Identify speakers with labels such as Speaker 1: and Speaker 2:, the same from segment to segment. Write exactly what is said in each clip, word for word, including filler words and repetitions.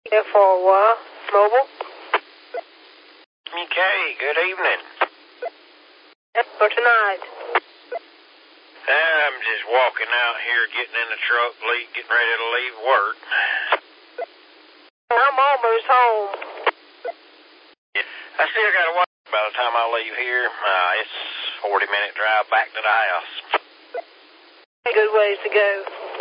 Speaker 1: Yeah, for a while. Mobile?
Speaker 2: Okay, good evening.
Speaker 1: For tonight.
Speaker 2: I'm just walking out here, getting in the truck, le- getting ready to leave work.
Speaker 1: I'm almost home.
Speaker 2: I still got to walk by the time I leave here. Uh, it's a forty minute drive back to the house.
Speaker 1: Good ways to go.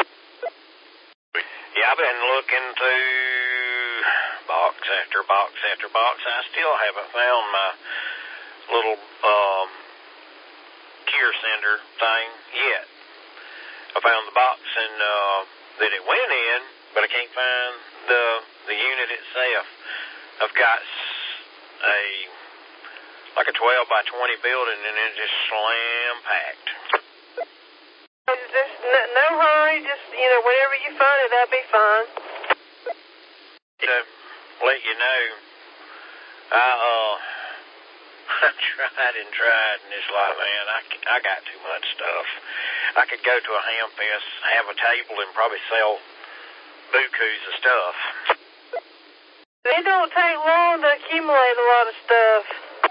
Speaker 2: Yeah, I've been looking through box after box after box. I still haven't found my little um, cure sender thing yet. I found the box and uh, that it went in, but I can't find the the unit itself. I've got a like a twelve by twenty building, and it's just slam packed.
Speaker 1: Just no, no hurry. Just you know, whenever you find it, that'll be fine.
Speaker 2: To let you know, I uh, I tried and tried, and it's like, man, I I got too much stuff. I could go to a ham fest, have a table, and probably sell bukus of stuff.
Speaker 1: It don't take long to accumulate a lot of stuff.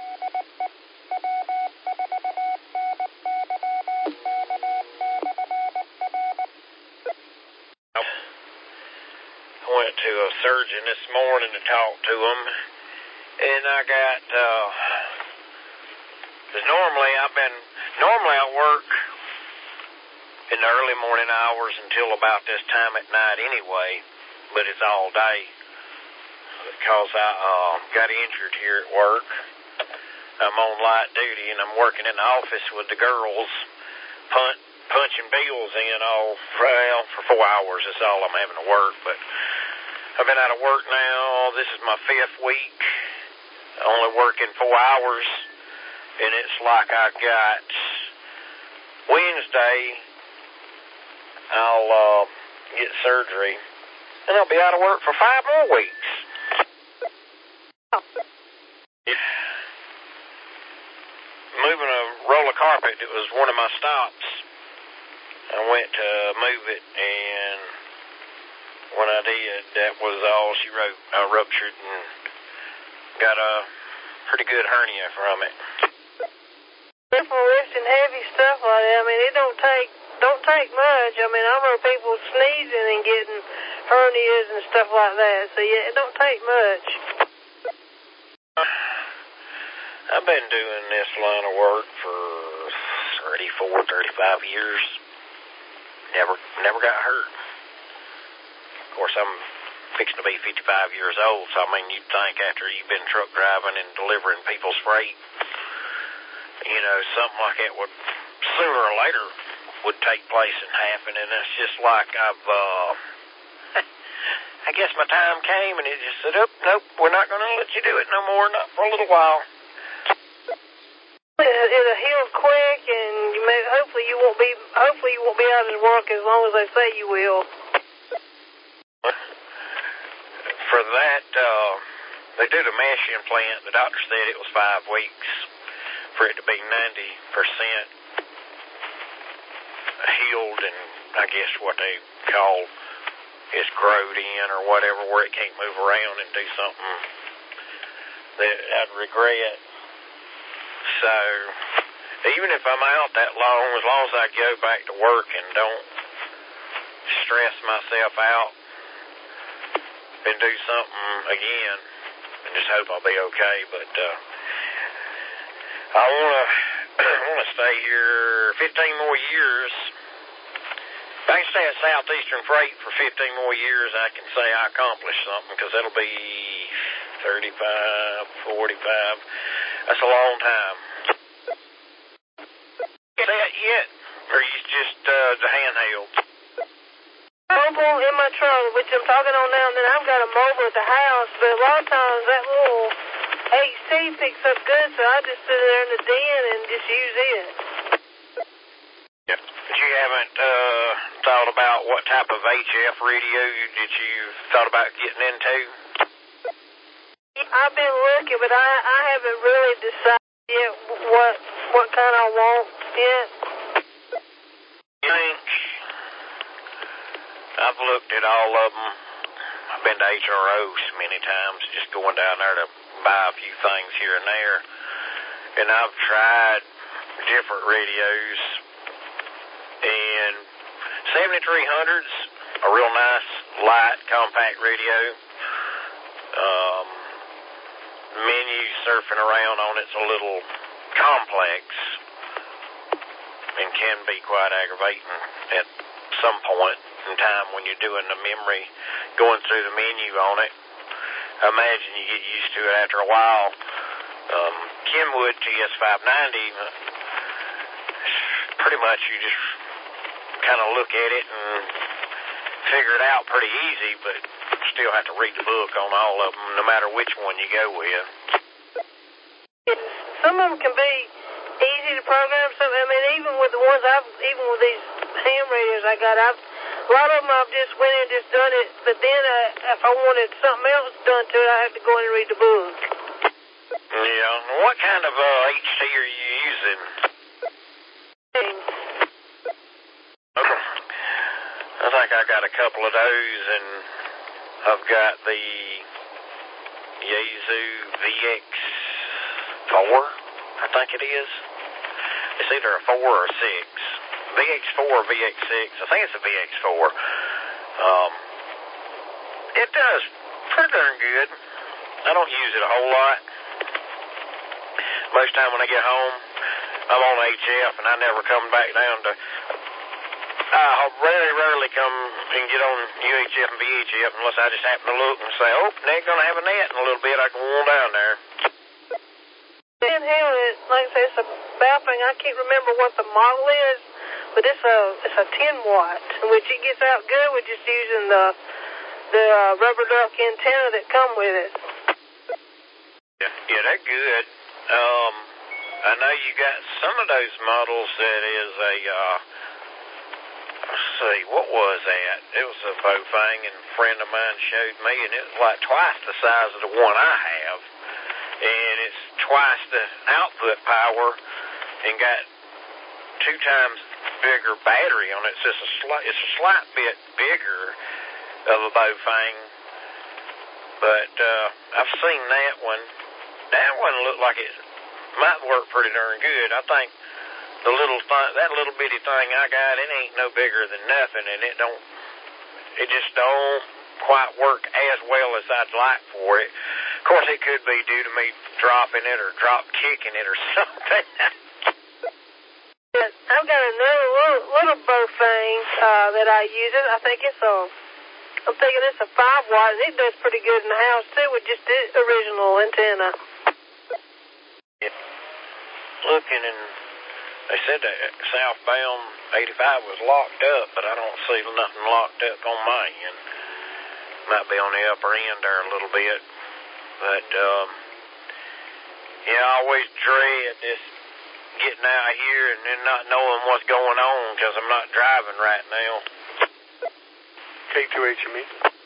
Speaker 2: I went to a surgeon this morning to talk to him, and I got, uh, cause normally I've been, normally I work in the early morning hours until about this time at night anyway, but it's all day, because I, uh, got injured here at work. I'm on light duty, and I'm working in the office with the girls, punt, punching bills in all, well, for four hours, that's all I'm having to work, but I've been out of work now. This is my fifth week. Only working four hours. And it's like I got Wednesday, I'll uh, get surgery. And I'll be out of work for five more weeks. Yeah. Moving a roll of carpet, it was one of my stops. I went to move it, and when I did, that was all she wrote. I ruptured and got a pretty good hernia from it.
Speaker 1: For lifting heavy stuff like that, I mean, it don't take don't take much. I mean, I've heard people sneezing and getting hernias and stuff like that. So yeah, it don't take much.
Speaker 2: I've been doing this line of work for thirty-four, thirty-five years. Never, never got hurt. Of course, I'm fixing to be fifty-five years old, so I mean, you'd think after you've been truck driving and delivering people's freight, you know, something like that would sooner or later would take place and happen, and it's just like I've, uh, I guess my time came and it just said, oh, nope, we're not going to let you do it no more, not for a little while.
Speaker 1: It'll heal quick, and you may, hopefully you won't be, hopefully you won't be out of work as long as they say you will.
Speaker 2: For that, uh, they do the mesh implant. The doctor said it was five weeks for it to be ninety percent healed, and I guess what they call is growed in or whatever, where it can't move around and do something that I'd regret. So, even if I'm out that long, as long as I go back to work and don't stress myself out and do something again, and just hope I'll be okay. But uh, I want to I want to stay here fifteen more years. If I can stay at Southeastern Freight for fifteen more years, I can say I accomplished something, because that'll be thirty-five, forty-five. That's a long time. Is that yet? Or you just uh, the handheld?
Speaker 1: Mobile in my truck, which I'm talking on now, and then I've got a mobile at the house, but a lot of times that little H C picks up good, so I just sit there in the den and just use it.
Speaker 2: Yeah. But you haven't uh, thought about what type of H F radio that you thought about getting into?
Speaker 1: I've been looking, but I, I haven't really decided yet what what kind I want yet.
Speaker 2: I think I've looked at all of them. I've been to H R O so many times, just going down there to buy a few things here and there. And I've tried different radios, and seventy-three hundred's a real nice, light, compact radio. Um, menu surfing around on it's a little complex and can be quite aggravating at some point in time when you're doing the memory, going through the menu on it. I imagine you get used to it after a while. Um, Kenwood T S five ninety, pretty much you just kind of look at it and figure it out pretty easy, but still have to read the book on all of them, no matter which one you go with.
Speaker 1: Some of them can be easy to program. Some, I mean, even with the ones I've, even with these ham radios I got, I've, a lot of them I've just went in and just done it, but then uh, if I wanted something else done to it, I have to go in and read the book.
Speaker 2: Yeah. What kind of uh, H T are you using? I think I got a couple of those, and I've got the Yaesu V X four, I think it is. It's either a four or a six. V X four or V X six. I think it's a V X four. Um, it does pretty darn good. I don't use it a whole lot. Most time when I get home, I'm on H F, and I never come back down to... I very rarely come and get on U H F and V H F unless I just happen to look and say, oh, they're going to have a net in a little bit. I can go on down there.
Speaker 1: Man, hell, it, like I say, it's a baffling. I can't remember what the model is, but it's a it's a ten watt, which it gets out good with just using the the uh, rubber duck antenna that come with it.
Speaker 2: Yeah, yeah, they're good. Um, I know you got some of those models that is a, uh, let's see, what was that? It was a Bofang, and a friend of mine showed me, and it was like twice the size of the one I have. And it's twice the output power and got two times bigger battery on it. It's just a slight, it's a slight bit bigger of a Bofang. But uh, I've seen that one. That one looked like it might work pretty darn good. I think the little th- that little bitty thing I got, it ain't no bigger than nothing, and it don't, it just don't quite work as well as I'd like for it. Of course, it could be due to me dropping it or drop kicking it or something.
Speaker 1: I've got another little, little Bofang uh, that I use. It. I think it's a, I'm thinking it's a five watt, and it does pretty good in the house too with just the original antenna.
Speaker 2: Yeah. Looking, and they said that southbound eighty-five was locked up, but I don't see nothing locked up on my end. Might be on the upper end there a little bit. But, um, yeah, I always dread this getting out here and then not knowing what's going on because I'm not driving right now.
Speaker 3: K two H M E.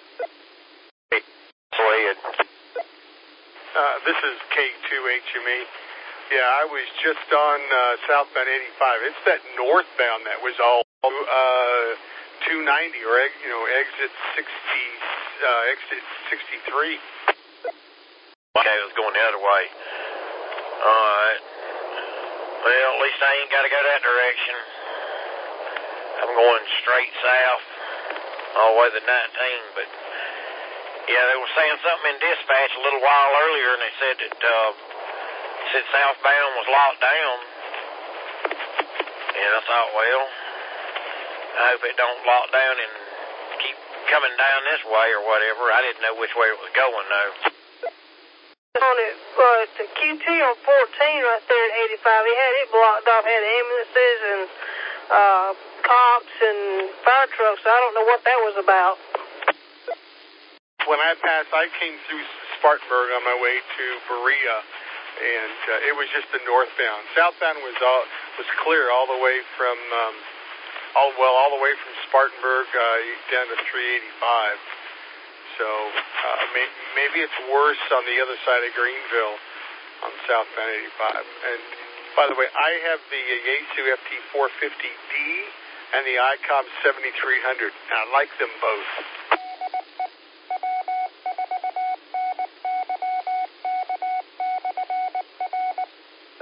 Speaker 2: Go ahead.
Speaker 3: Uh, this is K two H M E. Yeah, I was just on uh, southbound eighty-five. It's that northbound that was all uh, two ninety or, you know, exit sixty, uh, exit sixty-three.
Speaker 2: Okay, it was going the other way. All right. Well, at least I ain't got to go that direction. I'm going straight south all the way to nineteen, but yeah, they were saying something in dispatch a little while earlier, and they said that uh, said southbound was locked down. And I thought, well, I hope it don't lock down and keep coming down this way or whatever. I didn't know which way it was going, though.
Speaker 1: On it, uh, the Q T on fourteen right there at eighty-five, he had it blocked off, had ambulances and uh, cops and fire trucks. I don't know what that was about.
Speaker 3: When I passed, I came through Spartanburg on my way to Berea, and uh, it was just the northbound. Southbound was all was clear all the way from um, all well all the way from Spartanburg uh, down to three eighty-five. So uh, may, maybe it's worse on the other side of Greenville on southbound eighty-five. And by the way, I have the Yaesu F T four fifty D and the I COM seventy-three hundred. I like them both.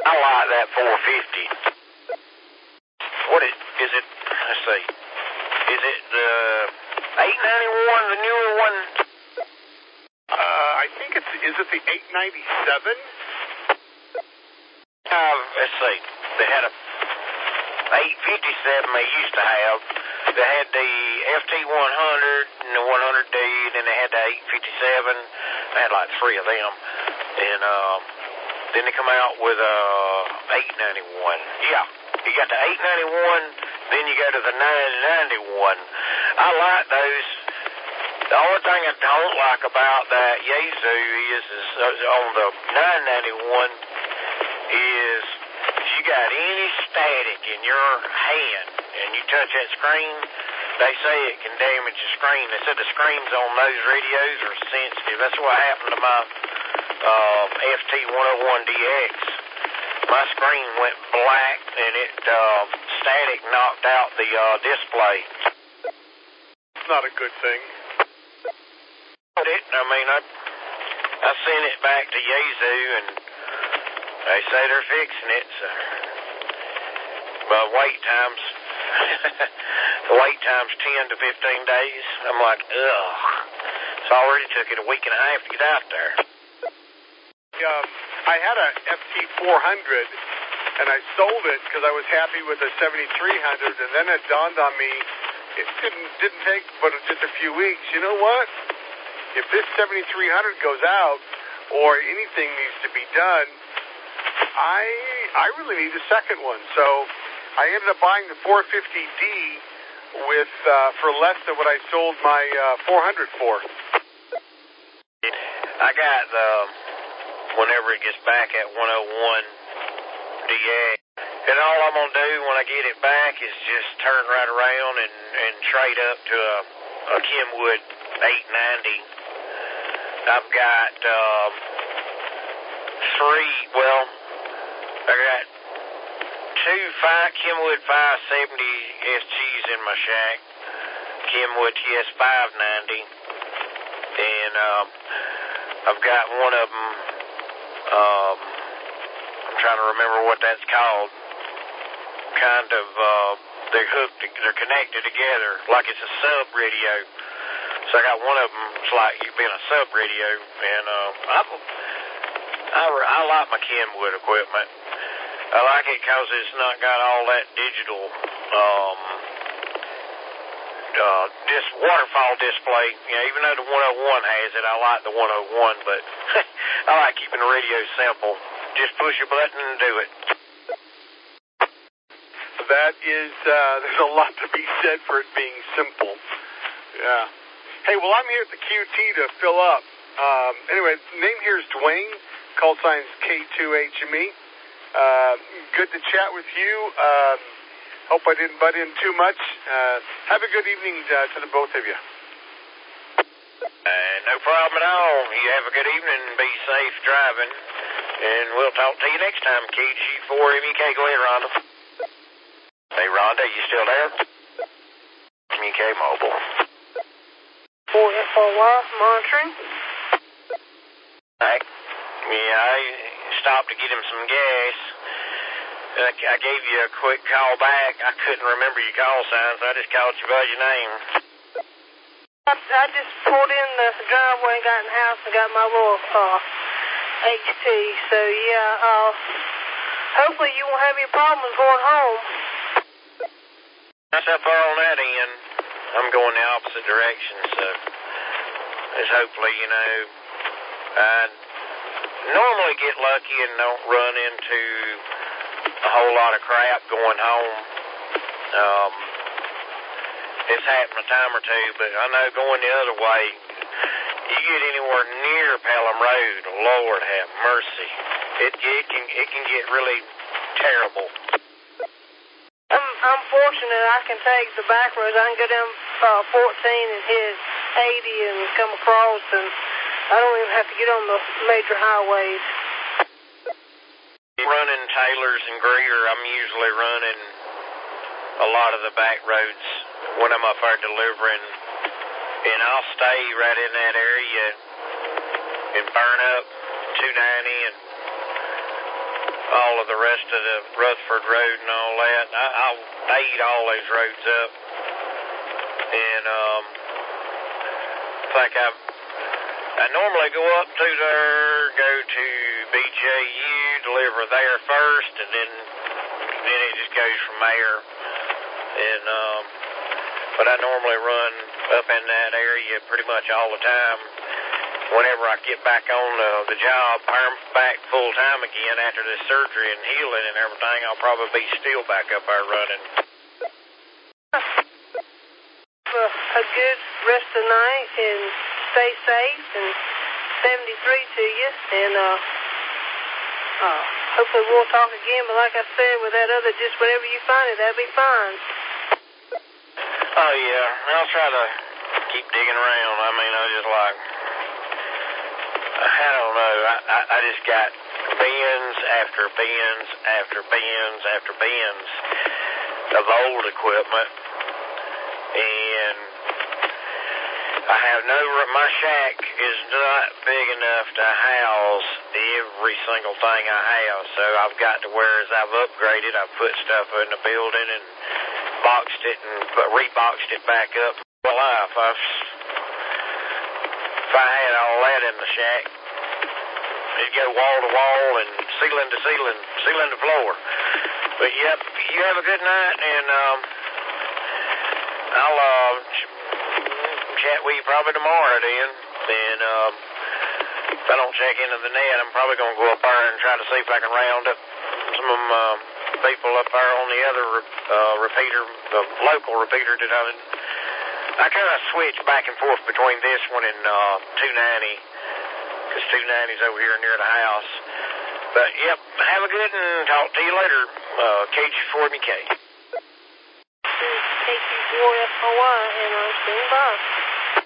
Speaker 2: I like that four fifty. What is, is it? Let's see. Is it the eight ninety-one, the newer one?
Speaker 3: Uh, I think it's, is it the eight ninety-seven?
Speaker 2: Uh, let's see. They had a eight fifty-seven they used to have. They had the F T one hundred and the one hundred D, then they had the eight fifty-seven. They had like three of them. And uh, then they come out with uh, eight ninety-one. Yeah, you got the eight ninety-one, then you go to the nine ninety-one. I like those. The only thing I don't like about that Yaesu is, is uh, on the nine ninety-one is if you got any static in your hand and you touch that screen, they say it can damage the screen. They said the screens on those radios are sensitive. That's what happened to my uh, F T one oh one D X. My screen went black and it uh, static knocked out the uh, display.
Speaker 3: It's not a good thing.
Speaker 2: But it, I mean, I, I sent it back to Yaesu and they say they're fixing it. So, but wait times, the wait time's ten to fifteen days. I'm like, ugh. It's already took it a week and a half to get out there.
Speaker 3: Um, I had a F T four hundred, and I sold it because I was happy with the seventy-three hundred, and then it dawned on me, it didn't didn't take but just a few weeks. You know what? If this seventy-three hundred goes out, or anything needs to be done, I I really need a second one. So I ended up buying the four fifty D with uh, for less than what I sold my uh, four hundred for.
Speaker 2: I got the whenever it gets back at one oh one D X, and all I'm gonna do when I get it back is just turn right around and, and trade up to a, a Kenwood eight ninety. I've got um, three. Well, I got two five Kenwood five seventy S Gs in my shack, Kenwood T S five ninety, and um, I've got one of them. Um, I'm trying to remember what that's called. Kind of, uh, they're hooked, they're connected together like it's a sub radio. So I got one of them. It's like you being a sub radio, and uh, I, I, I like my Kenwood equipment. I like it because it's not got all that digital um, uh, this waterfall display. You know, even though the one oh one has it, I like the one oh one, but I like keeping the radio simple. Just push a button and do it.
Speaker 3: That is, uh, there's a lot to be said for it being simple. Yeah. Hey, well, I'm here at the Q T to fill up. Um, anyway, name here is Dwayne, call sign's K two H M E. Uh, good to chat with you. Um, hope I didn't butt in too much. Uh, have a good evening uh, to the both of you.
Speaker 2: Uh, no problem at all. You have a good evening and be safe driving. And we'll talk to you next time, K G four M E K. Go ahead, Rhonda. Hey, Rhonda, you still there? M E K Mobile.
Speaker 1: four F O Y, monitoring.
Speaker 2: I, yeah, I stopped to get him some gas. I, I gave you a quick call back. I couldn't remember your call sign, so I just called you by your name.
Speaker 1: I, I just pulled in the driveway and got in the house and got my little uh, H T. So, yeah, uh, hopefully you won't have any problems going home.
Speaker 2: That's up far on that end. I'm going the opposite direction, so it's hopefully, you know, I normally get lucky and don't run into a whole lot of crap going home. Um, it's happened a time or two, but I know going the other way, you get anywhere near Pelham Road, Lord have mercy. It, it can it can get really terrible.
Speaker 1: I'm, I'm fortunate I can take the back roads. I can go down uh, fourteen and hit eighty and come across, and I don't even have to get on the major highways.
Speaker 2: Running Taylor's and Greer, I'm usually running a lot of the back roads when I'm up there delivering, and I'll stay right in that area and burn up two ninety and all of the rest of the Rutherford Road and all that. I, I'll fade all those roads up. And, um, like I, I normally go up to there, go to B J U, deliver there first, and then, then it just goes from there. And, um, but I normally run up in that area pretty much all the time. Whenever I get back on uh, the job, back full time again after this surgery and healing and everything, I'll probably be still back up there running.
Speaker 1: A good rest of the night and stay safe, and seventy-three to you, and uh, uh, hopefully we'll talk again, but like I said, with that other, just whenever you find it, that'll be fine.
Speaker 2: Oh yeah, I'll try to keep digging around. I mean, I just like, I don't know, I, I, I just got bins after bins after bins after bins of old equipment, and I have no, my shack is not big enough to house every single thing I have, so I've got to where as I've upgraded, I've put stuff in the building and boxed it and reboxed it back up for life. I've, if I had all that in the shack, it'd go wall to wall and ceiling to ceiling, ceiling to floor. But yep, you have a good night, and um, I'll uh, chat with you probably tomorrow then. And um, if I don't check into the net, I'm probably going to go up there and try to see if I can round up some of them uh, people up there on the other uh, repeater, the local repeater that I I kind of switch back and forth between this one and uh, two ninety, because two ninety is over here near the house. But, yep, have a good and talk to you later. Uh, K G four M K.
Speaker 1: K G four F O Y, and I'm standing by.